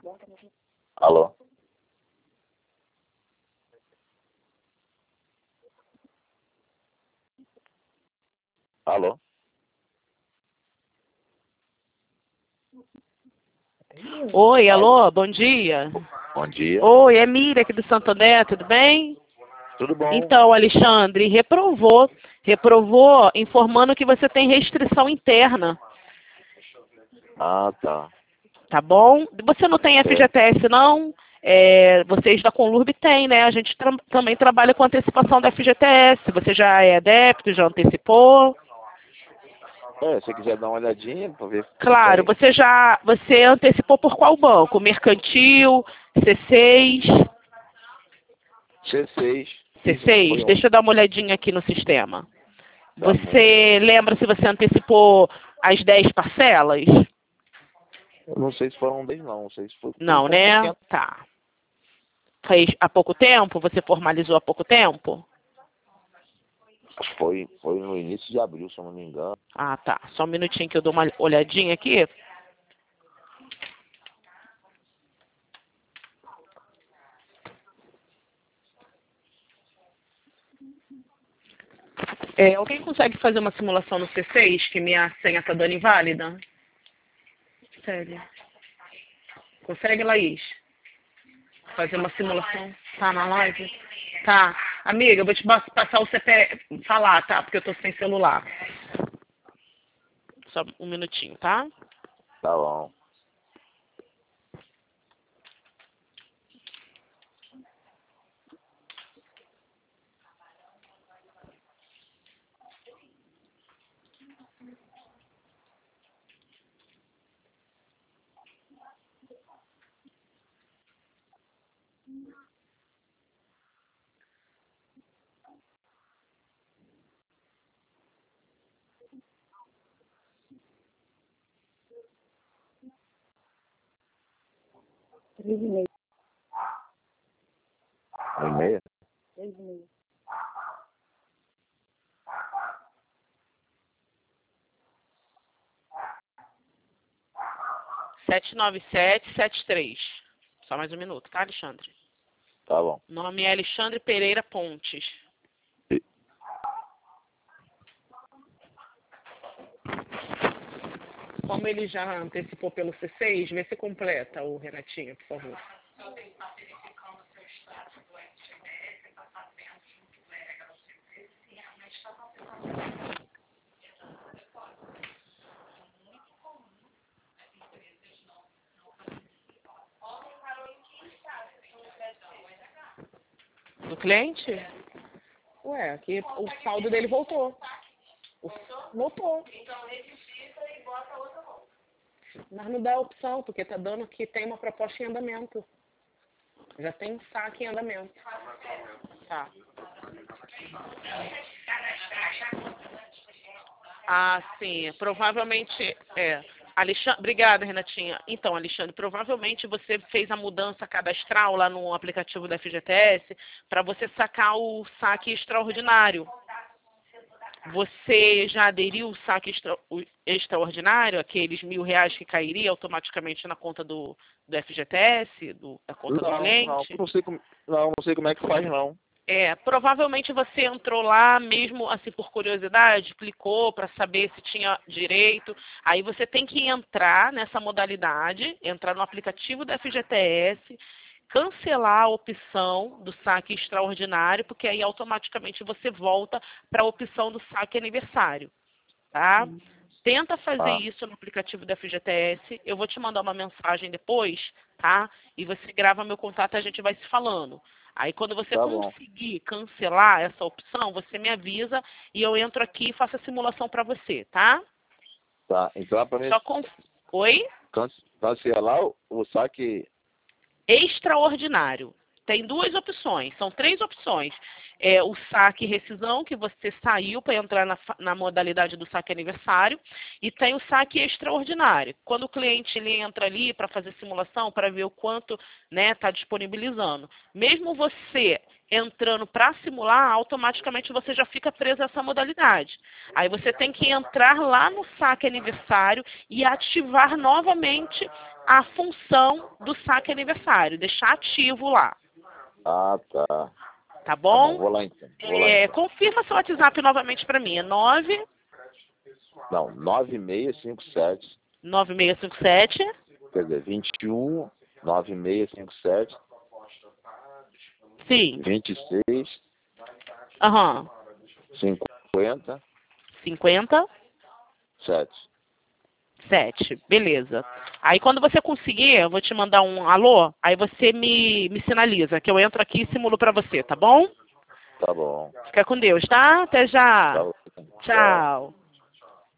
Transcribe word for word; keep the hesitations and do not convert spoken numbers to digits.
Alô? Alô? Oi, alô, bom dia. Bom dia. Oi, é Miriam aqui do Santo André, tudo bem? Tudo bom? Então, Alexandre, reprovou, reprovou informando que você tem restrição interna, Ah, tá. tá bom? Você não tem Certo. F G T S não? É, vocês da Conlurb têm, né? A gente tra também trabalha com antecipação da F G T S. Você já é adepto, já antecipou? É, se você quiser dar uma olhadinha pra ver se Claro, tem. você já, você antecipou por qual banco? Mercantil, C seis? C seis. C Isso, seis? foi Deixa ontem. eu dar uma olhadinha aqui no sistema. Tá bom. Você lembra se você antecipou as dez parcelas? Eu não sei se foram dez, não. Não sei se foi, foi Não, pouco né? tempo. Tá. Fez há pouco tempo? Você formalizou há pouco tempo? Acho que Foi, foi no início de abril, se eu não me engano. Ah, tá. Só um minutinho que eu dou uma olhadinha aqui. É, alguém consegue fazer uma simulação no C seis, que minha senha está dando inválida? Sério. Consegue, Laís? Fazer uma simulação? Tá na live? Tá. Amiga, eu vou te bas- passar o C P F, falar, tá? Porque eu tô sem celular. Só um minutinho, tá? Tá bom. Três e meia. Uma e meia? Três e meia. sete nove sete sete três. Só mais um minuto, tá, Alexandre? Tá bom. Nome é Alexandre Pereira Pontes. E- Como ele já antecipou pelo C seis, vê se completa o Renatinho, por favor. Do cliente? Ué, aqui o saldo dele voltou. O- Voltou. Mas não dá opção, porque tá dando que tem uma proposta em andamento. Já tem um saque em andamento. Tá. Ah, sim. Provavelmente, é. Alexandre, obrigada, Renatinha. Então, Alexandre, provavelmente você fez a mudança cadastral lá no aplicativo da F G T S para você sacar o saque extraordinário. Você já aderiu ao saque extra, o extraordinário, aqueles mil reais que cairia automaticamente na conta do, do F G T S, do, da conta do Não, não, cliente? não sei como. Não, não sei como é que faz, não. É, provavelmente você entrou lá mesmo assim por curiosidade, clicou para saber se tinha direito. Aí você tem que entrar nessa modalidade, entrar no aplicativo da F G T S, cancelar a opção do saque extraordinário, porque aí automaticamente você volta para a opção do saque aniversário, tá? Tenta fazer Ah, isso no aplicativo da F G T S. Eu vou te mandar uma mensagem depois, tá? E você grava meu contato e a gente vai se falando. Aí quando você tá bom. conseguir cancelar essa opção, você me avisa e eu entro aqui e faço a simulação para você, tá? Tá. Então é pra mim Só com... Oi? can- cancelar o, o saque. Extraordinário. Tem duas opções, são três opções. É o saque rescisão, que você saiu para entrar na, fa- na modalidade do saque aniversário, e tem o saque extraordinário. Quando o cliente ele entra ali para fazer simulação, para ver o quanto está disponibilizando. Mesmo você entrando para simular, automaticamente você já fica preso a essa modalidade. Aí você tem que entrar lá no saque aniversário e ativar novamente a função do saque aniversário, deixar ativo lá, Ah, tá. Tá tá bom, bom? vou lá então. Vou lá, É, então. confirma seu WhatsApp novamente para mim, é nove Não, nove seis cinco sete, nove seis cinco sete, quer dizer, vinte e um, nove seis cinco sete, sim, vinte e seis, aham, cinquenta, cinquenta, sete. sete, beleza. Aí quando você conseguir, eu vou te mandar um alô, aí você me, me sinaliza, que eu entro aqui e simulo para você, tá bom? Tá bom. Fica com Deus, tá? Até já. Tchau. Tchau. Tchau.